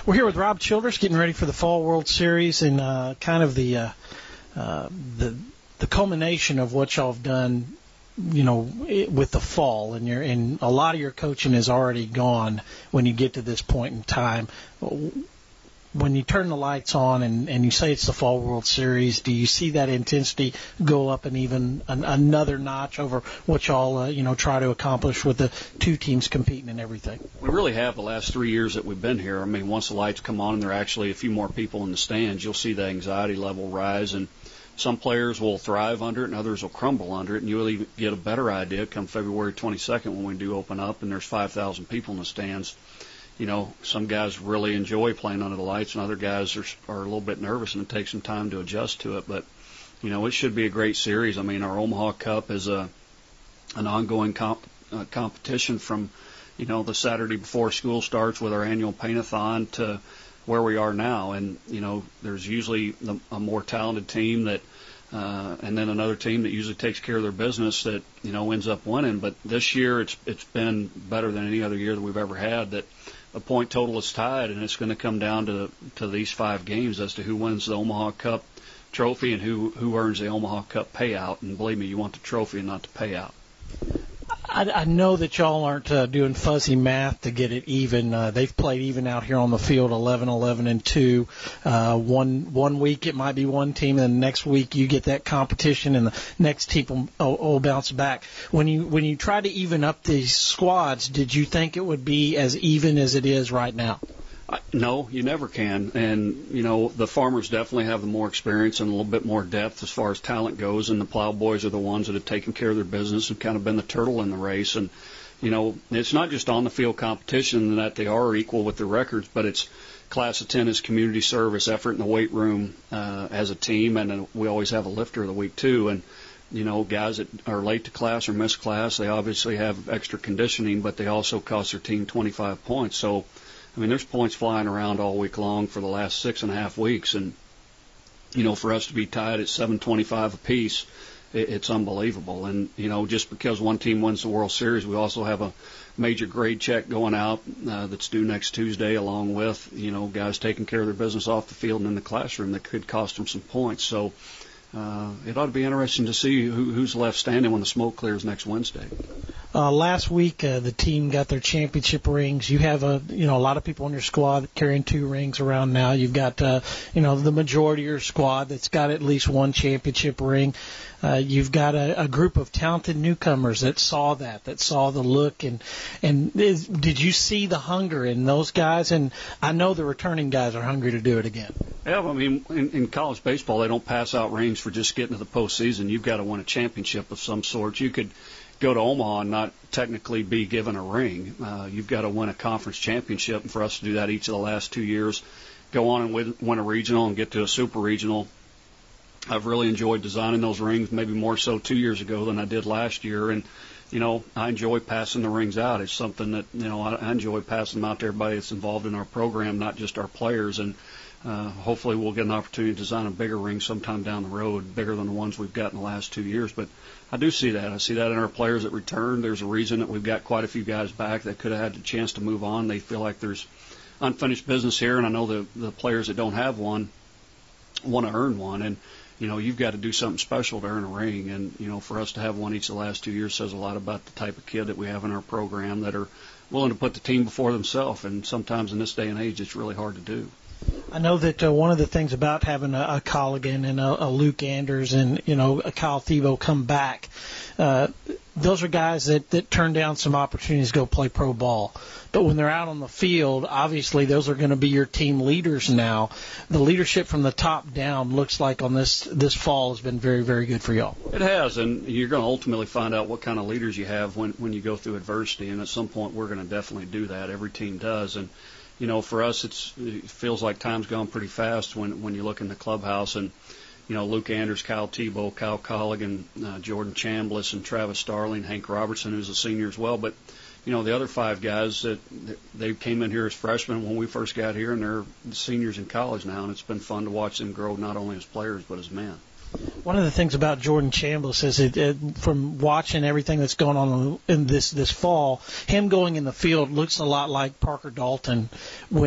We're here with Rob Childress, getting ready for the Fall World Series, and kind of the culmination of what y'all have done, with the fall, and a lot of your coaching is already gone when you get to this point in time. When you turn the lights on and you say it's the Fall World Series, do you see that intensity go up and even another notch over what y'all, try to accomplish with the two teams competing and everything? We really have the last 3 years that we've been here. I mean, once the lights come on and there are actually a few more people in the stands, you'll see the anxiety level rise, and some players will thrive under it and others will crumble under it, and you'll even get a better idea come February 22nd when we do open up and there's 5,000 people in the stands. Some guys really enjoy playing under the lights, and other guys are a little bit nervous, and it takes some time to adjust to it. But, it should be a great series. I mean, our Omaha Cup is an ongoing competition from, the Saturday before school starts with our annual paint-a-thon to where we are now. And, there's usually a more talented team that and then another team that usually takes care of their business that, ends up winning. But this year it's been better than any other year that we've ever had, that a point total is tied, and it's going to come down to these 5 games as to who wins the Omaha Cup trophy and who earns the Omaha Cup payout. And believe me, you want the trophy and not the payout. I know that y'all aren't doing fuzzy math to get it even. They've played even out here on the field, 11-11-2. One week it might be one team, and the next week you get that competition, and the next team will bounce back. When you try to even up these squads, did you think it would be as even as it is right now? No, you never can. And, the Farmers definitely have the more experience and a little bit more depth as far as talent goes, and the Plowboys are the ones that have taken care of their business and kind of been the turtle in the race. And, it's not just on the field competition that they are equal with their records, but it's class attendance, community service, effort in the weight room as a team, and we always have a lifter of the week too. And, guys that are late to class or miss class, they obviously have extra conditioning, but they also cost their team 25 points. So, I mean, there's points flying around all week long for the last 6.5 weeks, and, for us to be tied at 725 apiece, it's unbelievable. And, just because one team wins the World Series, we also have a major grade check going out that's due next Tuesday, along with, guys taking care of their business off the field and in the classroom that could cost them some points. So it ought to be interesting to see who's left standing when the smoke clears next Wednesday. Last week, the team got their championship rings. You have a lot of people on your squad carrying 2 rings around now. You've got, the majority of your squad that's got at least 1 championship ring. You've got a group of talented newcomers that saw the look, and did you see the hunger in those guys? And I know the returning guys are hungry to do it again. Yeah, I mean, in college baseball, they don't pass out rings for just getting to the postseason. You've got to win a championship of some sort. You could go to Omaha and not technically be given a ring. You've got to win a conference championship, and for us to do that each of the last 2 years, go on and win a regional and get to a super regional. I've really enjoyed designing those rings, maybe more so 2 years ago than I did last year. And, I enjoy passing the rings out. It's something that, I enjoy passing them out to everybody that's involved in our program, not just our players. And hopefully we'll get an opportunity to design a bigger ring sometime down the road, bigger than the ones we've got in the last 2 years. But I do see that. I see that in our players that return. There's a reason that we've got quite a few guys back that could have had the chance to move on. They feel like there's unfinished business here, and I know the players that don't have one want to earn one. And, you've got to do something special to earn a ring. And, for us to have one each of the last 2 years says a lot about the type of kid that we have in our program that are willing to put the team before themselves. And sometimes in this day and age, it's really hard to do. I know that one of the things about having a Colligan and a Luke Anders and, a Kyle Thibault come back, those are guys that turn down some opportunities to go play pro ball. But when they're out on the field, obviously those are going to be your team leaders now. The leadership from the top down looks like on this fall has been very, very good for y'all. It has, and you're going to ultimately find out what kind of leaders you have when you go through adversity, and at some point we're going to definitely do that. Every team does. And for us, it feels like time's gone pretty fast when you look in the clubhouse. And, Luke Anders, Kyle Thibault, Kyle Colligan, Jordan Chambliss, and Travis Starling, Hank Robertson, who's a senior as well. But, the other 5 guys, they came in here as freshmen when we first got here, and they're seniors in college now. And it's been fun to watch them grow not only as players but as men. One of the things about Jordan Chambliss is from watching everything that's going on in this fall, him going in the field looks a lot like Parker Dalton when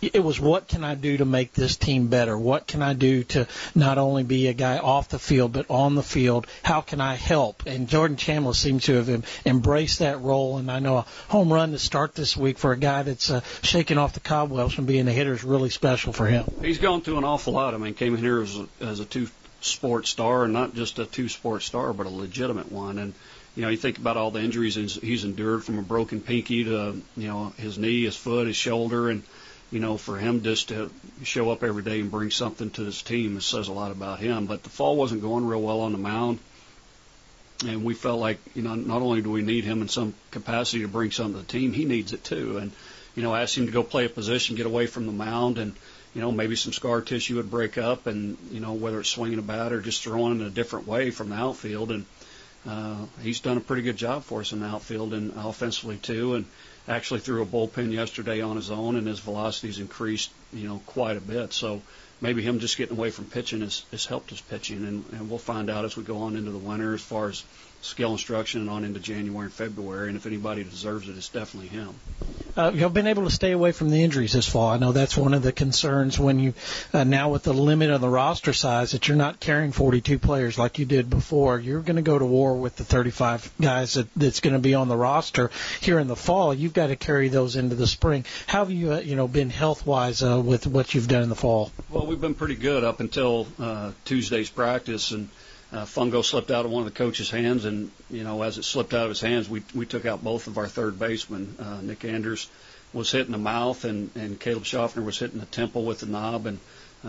it was what can I do to make this team better? What can I do to not only be a guy off the field but on the field? How can I help? And Jordan Chambliss seems to have embraced that role. And I know a home run to start this week for a guy that's shaking off the cobwebs from being a hitter is really special for him. He's gone through an awful lot. I mean, came in here as a two-sport star, and not just a two-sport star, but a legitimate one. And you think about all the injuries he's endured, from a broken pinky to, his knee, his foot, his shoulder. And, for him just to show up every day and bring something to this team, it says a lot about him. But the fall wasn't going real well on the mound. And we felt like, not only do we need him in some capacity to bring something to the team, he needs it too. And, asked him to go play a position, get away from the mound, and, maybe some scar tissue would break up, and, whether it's swinging a bat or just throwing in a different way from the outfield. And he's done a pretty good job for us in the outfield and offensively too, and actually threw a bullpen yesterday on his own, and his velocity's increased, quite a bit. So maybe him just getting away from pitching has helped his pitching, and we'll find out as we go on into the winter as far as skill instruction and on into January and February. And if anybody deserves it, it's definitely him. You've been able to stay away from the injuries this fall. I know that's one of the concerns when you now with the limit of the roster size that you're not carrying 42 players like you did before. You're going to go to war with the 35 guys that's going to be on the roster here in the fall. You've got to carry those into the spring. How have you been health-wise with what you've done in the fall? Well, we've been pretty good up until Tuesday's practice, and fungo slipped out of one of the coach's hands, and as it slipped out of his hands, we took out both of our third basemen. Nick Anders was hitting the mouth, and Caleb Schaffner was hitting the temple with the knob, and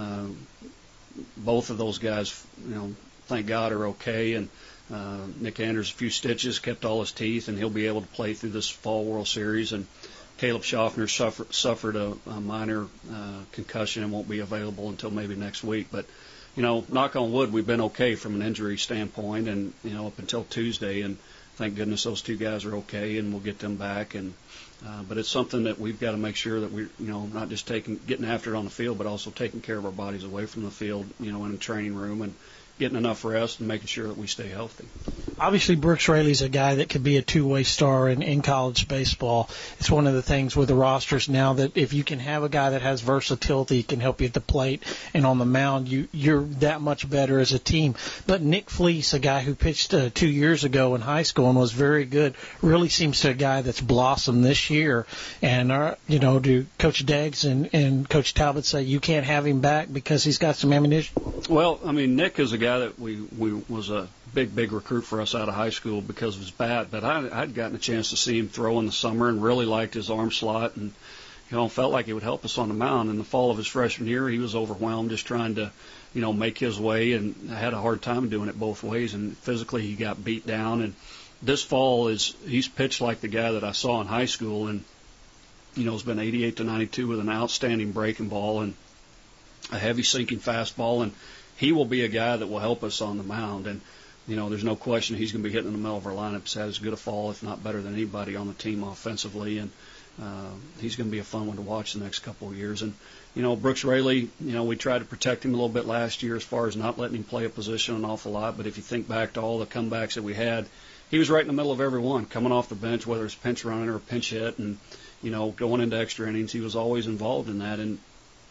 both of those guys, thank God, are okay. And Nick Anders, a few stitches, kept all his teeth, and he'll be able to play through this fall World Series. And Caleb Schaffner suffered a minor concussion and won't be available until maybe next week, but knock on wood, we've been okay from an injury standpoint, and up until Tuesday, and thank goodness those two guys are okay, and we'll get them back. And but it's something that we've got to make sure that we're not just getting after it on the field, but also taking care of our bodies away from the field, in the training room, and getting enough rest and making sure that we stay healthy. Obviously, Brooks Raley's a guy that could be a two-way star in college baseball. It's one of the things with the rosters now that if you can have a guy that has versatility, can help you at the plate and on the mound, you're that much better as a team. But Nick Fleece, a guy who pitched 2 years ago in high school and was very good, really seems to be a guy that's blossomed this year. And, do Coach Deggs and Coach Talbot say you can't have him back because he's got some ammunition? Well, I mean, Nick is a guy that we was a big recruit for us out of high school because of his bat, but I'd gotten a chance to see him throw in the summer and really liked his arm slot, and felt like it would help us on the mound. In the fall of his freshman year, he was overwhelmed just trying to make his way, and had a hard time doing it both ways, and physically he got beat down. And this fall he's pitched like the guy that I saw in high school, and has been 88 to 92 with an outstanding breaking ball and a heavy sinking fastball, and he will be a guy that will help us on the mound. And there's no question he's going to be hitting in the middle of our lineup. He's had as good a fall, if not better than anybody on the team offensively, and he's going to be a fun one to watch the next couple of years. And Brooks Raley, we tried to protect him a little bit last year as far as not letting him play a position an awful lot, but if you think back to all the comebacks that we had, he was right in the middle of every one, coming off the bench, whether it's pinch running or pinch hit, and going into extra innings, he was always involved in that. And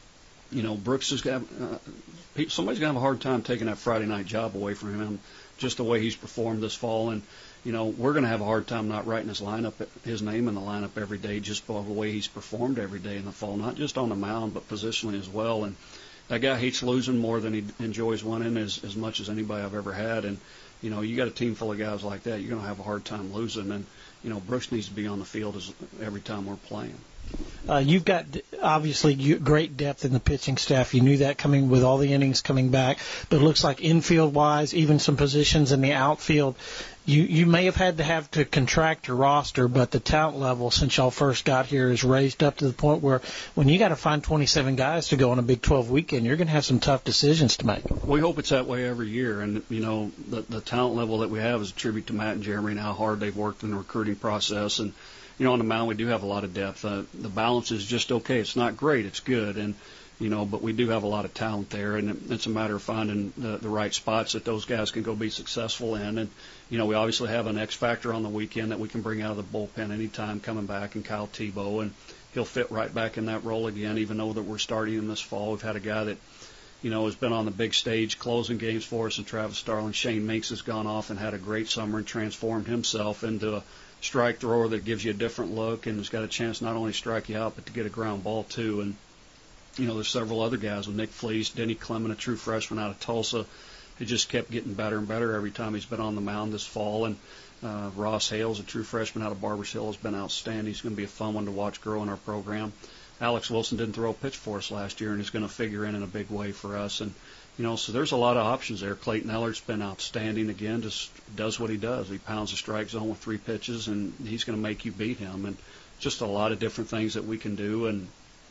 Brooks is somebody's gonna have a hard time taking that Friday night job away from him, just the way he's performed this fall. And we're gonna have a hard time not writing his name in the lineup every day, just by the way he's performed every day in the fall, not just on the mound but positionally as well. And that guy hates losing more than he enjoys winning, as much as anybody I've ever had. And you got a team full of guys like that, you're gonna have a hard time losing. And Brooks needs to be on the field every time we're playing. You've got, obviously, great depth in the pitching staff. You knew that coming with all the innings coming back. But it looks like infield-wise, even some positions in the outfield, you may have had to contract your roster, but the talent level since y'all first got here is raised up to the point where when you got to find 27 guys to go on a Big 12 weekend, you're going to have some tough decisions to make. We hope it's that way every year. And, the talent level that we have is a tribute to Matt and Jeremy and how hard they've worked in the recruiting process. And on the mound, we do have a lot of depth. The balance is just okay. It's not great. It's good. And, but we do have a lot of talent there. And it's a matter of finding the right spots that those guys can go be successful in. And, we obviously have an X factor on the weekend that we can bring out of the bullpen anytime coming back, and Kyle Tebow. And he'll fit right back in that role again, even though that we're starting him this fall. We've had a guy that, has been on the big stage closing games for us, and Travis Starling. Shane Minks has gone off and had a great summer and transformed himself into a strike thrower that gives you a different look and has got a chance not only to strike you out but to get a ground ball too. And there's several other guys with Nick Fleece, Denny Clement, a true freshman out of Tulsa, who just kept getting better and better every time he's been on the mound this fall. And Ross Hales, a true freshman out of Barbers Hill, has been outstanding. He's going to be a fun one to watch grow in our program. Alex Wilson didn't throw a pitch for us last year and is going to figure in a big way for us. And, so there's a lot of options there. Clayton Ellert's been outstanding again, just does what he does. He pounds the strike zone with 3 pitches, and he's going to make you beat him. And just a lot of different things that we can do. And,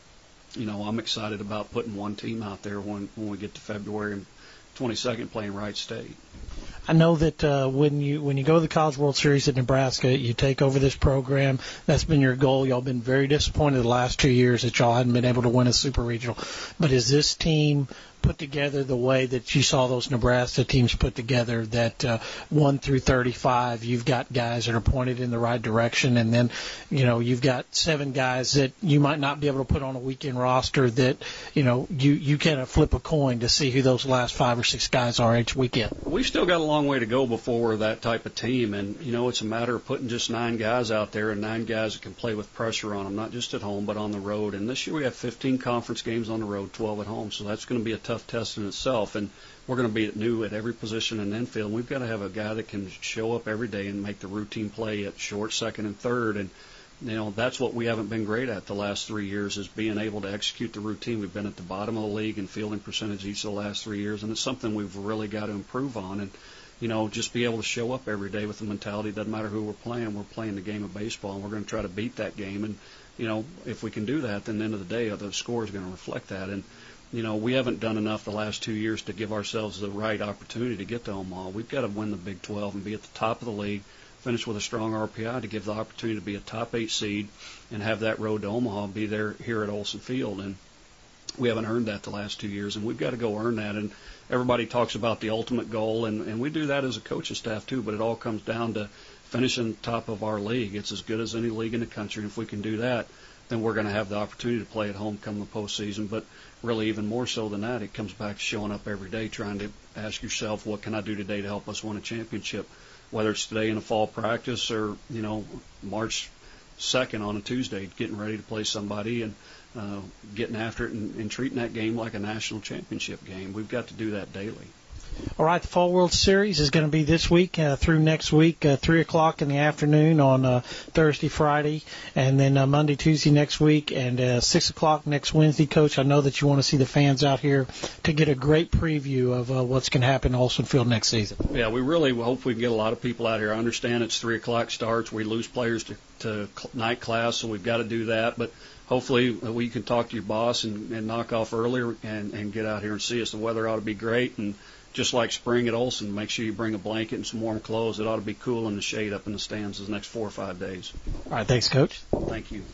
I'm excited about putting one team out there when we get to February 22nd playing Wright State. I know that when you go to the College World Series at Nebraska, you take over this program. That's been your goal. Y'all been very disappointed the last 2 years that y'all hadn't been able to win a super regional. But is this team put together the way that you saw those Nebraska teams put together, that 1 through 35, you've got guys that are pointed in the right direction, and then, you've got 7 guys that you might not be able to put on a weekend roster that, you kind of flip a coin to see who those last 5 or 6 guys are each weekend? We've still got a long way to go before we're that type of team, and, it's a matter of putting just 9 guys out there and 9 guys that can play with pressure on them, not just at home but on the road. And this year we have 15 conference games on the road, 12 at home, so that's going to be a tough test in itself, and we're going to be new at every position in the infield. We've got to have a guy that can show up every day and make the routine play at short, second, and third, and that's what we haven't been great at the last 3 years, is being able to execute the routine. We've been at the bottom of the league in fielding percentage each of the last 3 years, and it's something we've really got to improve on. And just be able to show up every day with the mentality, it doesn't matter who we're playing the game of baseball, and we're going to try to beat that game. And if we can do that, then at the end of the day, the score is going to reflect that. And we haven't done enough the last 2 years to give ourselves the right opportunity to get to Omaha. We've got to win the Big 12 and be at the top of the league, finish with a strong RPI to give the opportunity to be a top 8 seed and have that road to Omaha be there here at Olsen Field. And we haven't earned that the last 2 years, and we've got to go earn that. And everybody talks about the ultimate goal, and we do that as a coaching staff too, but it all comes down to finishing top of our league. It's as good as any league in the country, and if we can do that, then we're going to have the opportunity to play at home come the postseason. But really, even more so than that, it comes back to showing up every day, trying to ask yourself, what can I do today to help us win a championship? Whether it's today in a fall practice or, March 2nd on a Tuesday, getting ready to play somebody and getting after it and treating that game like a national championship game. We've got to do that daily. All right, the Fall World Series is going to be this week through next week, 3 o'clock in the afternoon on Thursday, Friday, and then Monday, Tuesday next week, and 6 o'clock next Wednesday. Coach, I know that you want to see the fans out here to get a great preview of what's going to happen in Olsen Field next season. Yeah, we really hope we can get a lot of people out here. I understand it's 3 o'clock starts. We lose players to night class, so we've got to do that, but hopefully we can talk to your boss and knock off earlier and get out here and see us. The weather ought to be great, and just like spring at Olsen, make sure you bring a blanket and some warm clothes. It ought to be cool in the shade up in the stands the next 4 or 5 days. All right, thanks, Coach. Thank you.